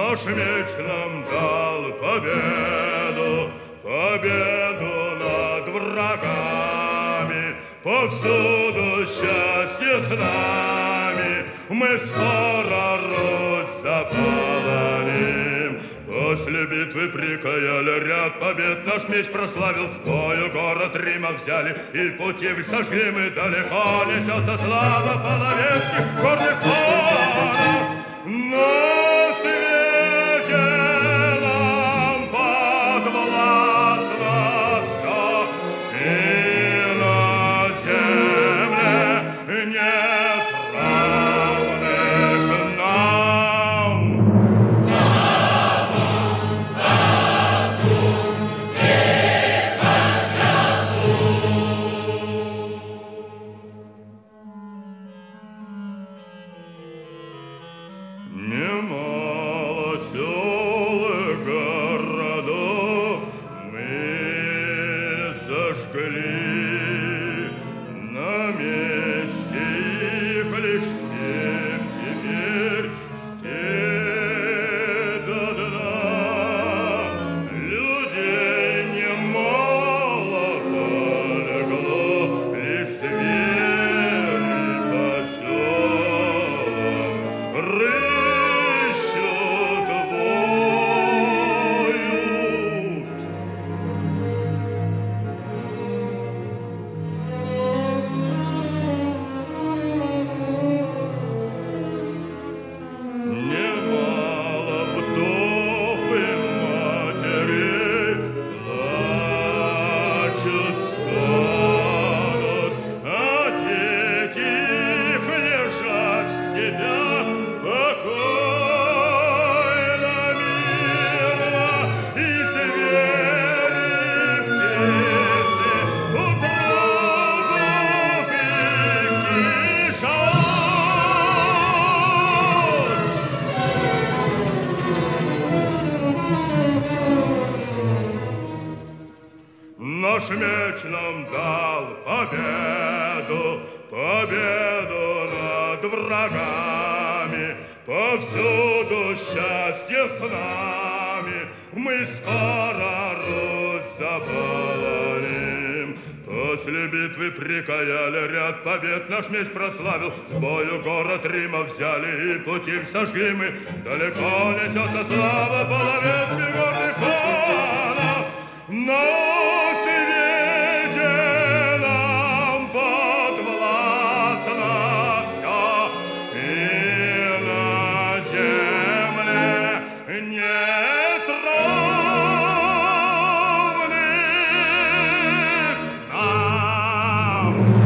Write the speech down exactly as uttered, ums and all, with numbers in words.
Наш меч нам дал победу, победу над врагами. Повсюду счастье с нами, мы скоро Русь заполоним. После битвы при Каяле ряд побед наш меч прославил. В бою город Рима взяли и пути сожгли мы. Далеко несется слава половецких горных ханов. На свете нам подвластно все, и на земле нет равных нам. Немало сел и городов мы сожгли, на месте их лишь степь теперь, степь одна. Людей немало полегло, лишь звери по селам рыщут, воют. Немало вдов и матерей плачут, стонут, а дети их лежат в степях покойно, мирно, и звери, птицы у трупов их кишат. Наш меч нам дал победу, победу над врагами. Повсюду счастье с нами, мы скоро Русь заполоним. После битвы при Каяле ряд побед наш меч прославил. С бою город Рима взяли и пути сожгли мы. Далеко несется слава половецких горных ханов. На свете нам подвластно все, и на земле нет равных нам.